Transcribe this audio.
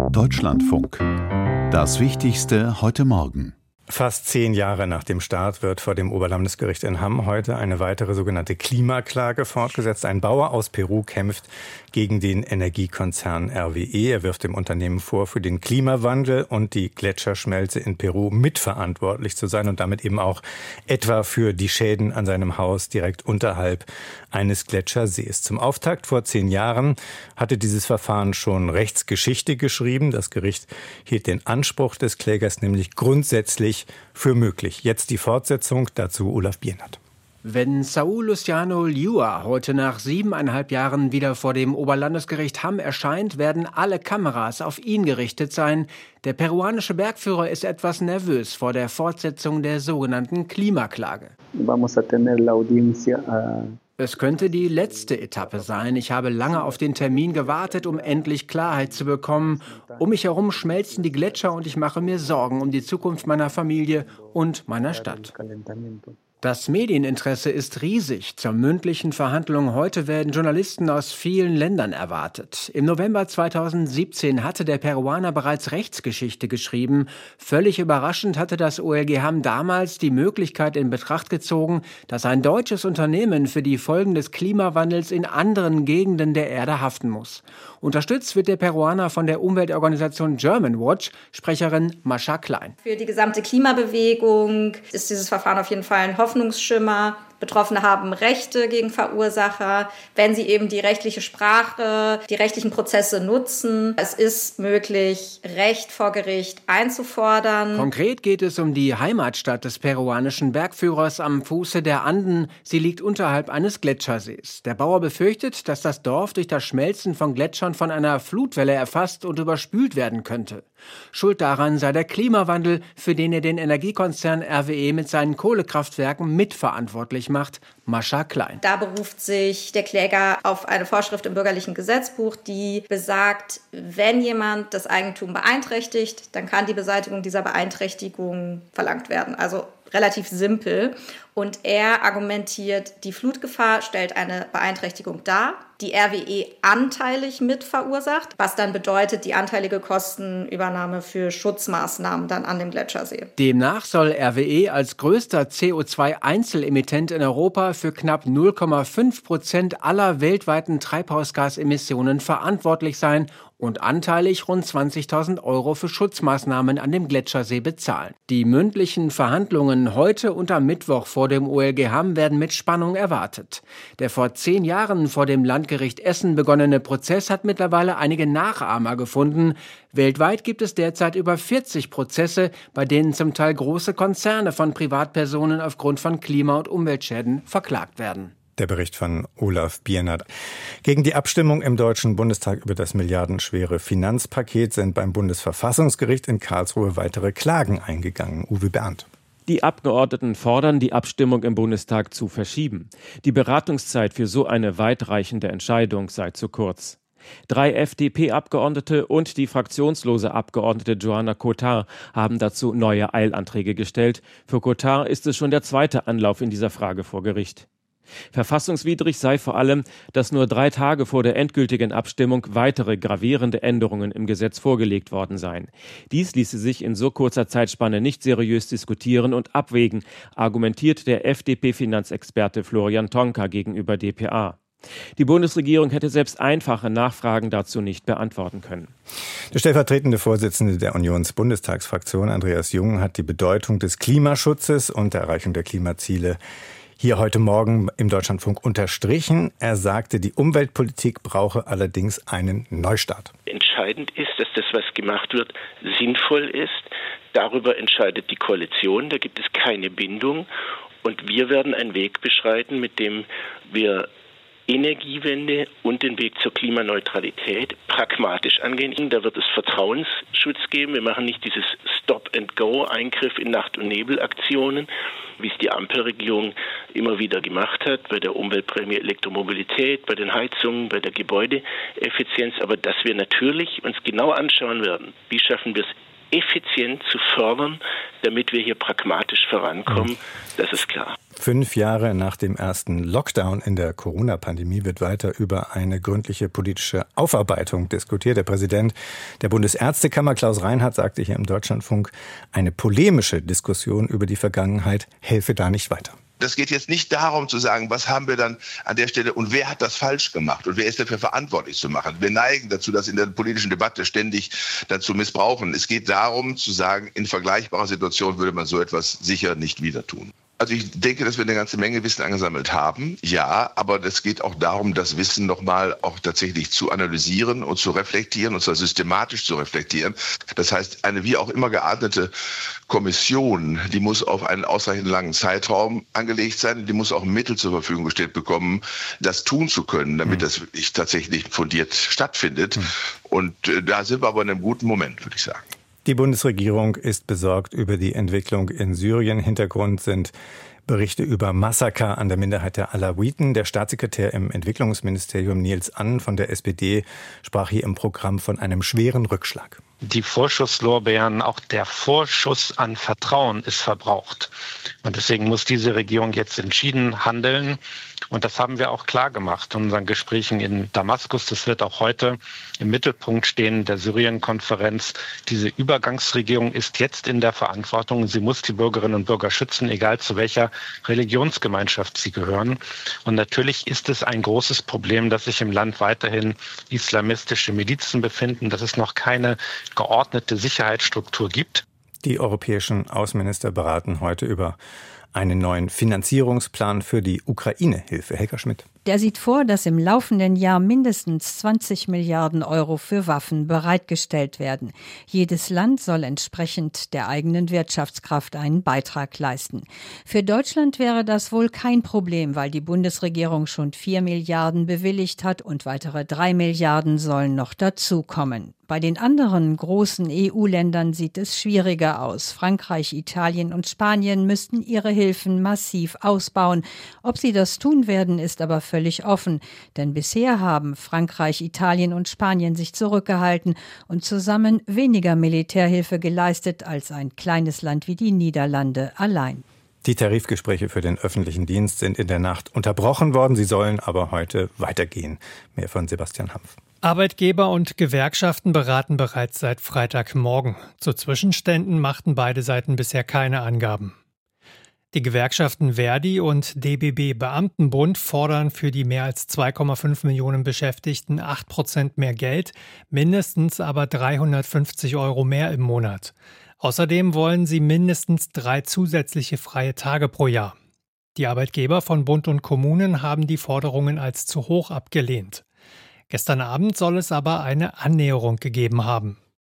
Deutschlandfunk. Das Wichtigste heute Morgen. Fast 10 Jahre nach dem Start wird vor dem Oberlandesgericht in Hamm heute eine weitere sogenannte Klimaklage fortgesetzt. Ein Bauer aus Peru kämpft gegen den Energiekonzern RWE. Er wirft dem Unternehmen vor, für den Klimawandel und die Gletscherschmelze in Peru mitverantwortlich zu sein und damit eben auch etwa für die Schäden an seinem Haus direkt unterhalb eines Gletschersees. Zum Auftakt vor 10 Jahren hatte dieses Verfahren schon Rechtsgeschichte geschrieben. Das Gericht hielt den Anspruch des Klägers nämlich grundsätzlich für möglich. Jetzt die Fortsetzung, dazu Olaf Bienert. Wenn Saul Luciano Liua heute nach 7,5 Jahren wieder vor dem Oberlandesgericht Hamm erscheint, werden alle Kameras auf ihn gerichtet sein. Der peruanische Bergführer ist etwas nervös vor der Fortsetzung der sogenannten Klimaklage. Es könnte die letzte Etappe sein. Ich habe lange auf den Termin gewartet, um endlich Klarheit zu bekommen. Um mich herum schmelzen die Gletscher und ich mache mir Sorgen um die Zukunft meiner Familie und meiner Stadt. Das Medieninteresse ist riesig. Zur mündlichen Verhandlung heute werden Journalisten aus vielen Ländern erwartet. Im November 2017 hatte der Peruaner bereits Rechtsgeschichte geschrieben. Völlig überraschend hatte das OLG Hamm damals die Möglichkeit in Betracht gezogen, dass ein deutsches Unternehmen für die Folgen des Klimawandels in anderen Gegenden der Erde haften muss. Unterstützt wird der Peruaner von der Umweltorganisation Germanwatch, Sprecherin Mascha Klein. Für die gesamte Klimabewegung ist dieses Verfahren auf jeden Fall ein Hoffnungsschimmer. Betroffene haben Rechte gegen Verursacher, wenn sie eben die rechtliche Sprache, die rechtlichen Prozesse nutzen. Es ist möglich, Recht vor Gericht einzufordern. Konkret geht es um die Heimatstadt des peruanischen Bergführers am Fuße der Anden. Sie liegt unterhalb eines Gletschersees. Der Bauer befürchtet, dass das Dorf durch das Schmelzen von Gletschern von einer Flutwelle erfasst und überspült werden könnte. Schuld daran sei der Klimawandel, für den er den Energiekonzern RWE mit seinen Kohlekraftwerken mitverantwortlich macht. Mascha Klein. Da beruft sich der Kläger auf eine Vorschrift im bürgerlichen Gesetzbuch, die besagt, wenn jemand das Eigentum beeinträchtigt, dann kann die Beseitigung dieser Beeinträchtigung verlangt werden. Also relativ simpel. Und er argumentiert, die Flutgefahr stellt eine Beeinträchtigung dar, die RWE anteilig mit verursacht, was dann bedeutet, die anteilige Kostenübernahme für Schutzmaßnahmen dann an dem Gletschersee. Demnach soll RWE als größter CO2-Einzelemittent in Europa für knapp 0,5% aller weltweiten Treibhausgasemissionen verantwortlich sein und anteilig rund 20.000 € für Schutzmaßnahmen an dem Gletschersee bezahlen. Die mündlichen Verhandlungen heute und am Mittwoch vor dem OLG Hamm werden mit Spannung erwartet. Der vor 10 Jahren vor dem Landgericht Essen begonnene Prozess hat mittlerweile einige Nachahmer gefunden. Weltweit gibt es derzeit über 40 Prozesse, bei denen zum Teil große Konzerne von Privatpersonen aufgrund von Klima- und Umweltschäden verklagt werden. Der Bericht von Olaf Bienert. Gegen die Abstimmung im Deutschen Bundestag über das milliardenschwere Finanzpaket sind beim Bundesverfassungsgericht in Karlsruhe weitere Klagen eingegangen. Uwe Berndt. Die Abgeordneten fordern, die Abstimmung im Bundestag zu verschieben. Die Beratungszeit für so eine weitreichende Entscheidung sei zu kurz. 3 FDP-Abgeordnete und die fraktionslose Abgeordnete Joanna Cotard haben dazu neue Eilanträge gestellt. Für Cotard ist es schon der zweite Anlauf in dieser Frage vor Gericht. Verfassungswidrig sei vor allem, dass nur 3 Tage vor der endgültigen Abstimmung weitere gravierende Änderungen im Gesetz vorgelegt worden seien. Dies ließe sich in so kurzer Zeitspanne nicht seriös diskutieren und abwägen, argumentiert der FDP-Finanzexperte Florian Tonka gegenüber dpa. Die Bundesregierung hätte selbst einfache Nachfragen dazu nicht beantworten können. Der stellvertretende Vorsitzende der Unionsbundestagsfraktion, Andreas Jung, hat die Bedeutung des Klimaschutzes und der Erreichung der Klimaziele hier heute Morgen im Deutschlandfunk unterstrichen. Er sagte, die Umweltpolitik brauche allerdings einen Neustart. Entscheidend ist, dass das, was gemacht wird, sinnvoll ist. Darüber entscheidet die Koalition. Da gibt es keine Bindung. Und wir werden einen Weg beschreiten, mit dem wir Energiewende und den Weg zur Klimaneutralität pragmatisch angehen. Da wird es Vertrauensschutz geben. Wir machen nicht dieses Stop-and-Go-Eingriff in Nacht- und Nebelaktionen, wie es die Ampelregierung immer wieder gemacht hat, bei der Umweltprämie Elektromobilität, bei den Heizungen, bei der Gebäudeeffizienz. Aber dass wir natürlich uns genau anschauen werden, wie schaffen wir es effizient zu fördern, damit wir hier pragmatisch vorankommen. Das ist klar. 5 Jahre nach dem ersten Lockdown in der Corona-Pandemie wird weiter über eine gründliche politische Aufarbeitung diskutiert. Der Präsident der Bundesärztekammer, Klaus Reinhardt, sagte hier im Deutschlandfunk, eine polemische Diskussion über die Vergangenheit helfe da nicht weiter. Das geht jetzt nicht darum zu sagen, was haben wir dann an der Stelle und wer hat das falsch gemacht und wer ist dafür verantwortlich zu machen. Wir neigen dazu, das in der politischen Debatte ständig dazu missbrauchen. Es geht darum zu sagen, in vergleichbarer Situation würde man so etwas sicher nicht wieder tun. Also ich denke, dass wir eine ganze Menge Wissen angesammelt haben, ja, aber es geht auch darum, das Wissen nochmal auch tatsächlich zu analysieren und zu reflektieren, und zwar systematisch zu reflektieren. Das heißt, eine wie auch immer geartete Kommission, die muss auf einen ausreichend langen Zeitraum angelegt sein, die muss auch Mittel zur Verfügung gestellt bekommen, das tun zu können, damit das wirklich tatsächlich fundiert stattfindet. Und da sind wir aber in einem guten Moment, würde ich sagen. Die Bundesregierung ist besorgt über die Entwicklung in Syrien. Hintergrund sind Berichte über Massaker an der Minderheit der Alawiten. Der Staatssekretär im Entwicklungsministerium Nils Annen von der SPD sprach hier im Programm von einem schweren Rückschlag. Die Vorschusslorbeeren, auch der Vorschuss an Vertrauen ist verbraucht. Und deswegen muss diese Regierung jetzt entschieden handeln. Und das haben wir auch klar gemacht in unseren Gesprächen in Damaskus. Das wird auch heute im Mittelpunkt stehen der Syrien-Konferenz. Diese Übergangsregierung ist jetzt in der Verantwortung. Sie muss die Bürgerinnen und Bürger schützen, egal zu welcher Religionsgemeinschaft sie gehören. Und natürlich ist es ein großes Problem, dass sich im Land weiterhin islamistische Milizen befinden, dass es noch keine geordnete Sicherheitsstruktur gibt. Die europäischen Außenminister beraten heute über einen neuen Finanzierungsplan für die Ukraine-Hilfe. Helga Schmidt. Der sieht vor, dass im laufenden Jahr mindestens 20 Milliarden Euro für Waffen bereitgestellt werden. Jedes Land soll entsprechend der eigenen Wirtschaftskraft einen Beitrag leisten. Für Deutschland wäre das wohl kein Problem, weil die Bundesregierung schon 4 Milliarden bewilligt hat und weitere 3 Milliarden sollen noch dazukommen. Bei den anderen großen EU-Ländern sieht es schwieriger aus. Frankreich, Italien und Spanien müssten ihre Hilfen massiv ausbauen. Ob sie das tun werden, ist aber völlig offen. Denn bisher haben Frankreich, Italien und Spanien sich zurückgehalten und zusammen weniger Militärhilfe geleistet als ein kleines Land wie die Niederlande allein. Die Tarifgespräche für den öffentlichen Dienst sind in der Nacht unterbrochen worden. Sie sollen aber heute weitergehen. Mehr von Sebastian Hampf. Arbeitgeber und Gewerkschaften beraten bereits seit Freitagmorgen. Zu Zwischenständen machten beide Seiten bisher keine Angaben. Die Gewerkschaften Verdi und DBB Beamtenbund fordern für die mehr als 2,5 Millionen Beschäftigten 8% mehr Geld, mindestens aber 350 € mehr im Monat. Außerdem wollen sie mindestens 3 zusätzliche freie Tage pro Jahr. Die Arbeitgeber von Bund und Kommunen haben die Forderungen als zu hoch abgelehnt. Gestern Abend soll es aber eine Annäherung gegeben haben.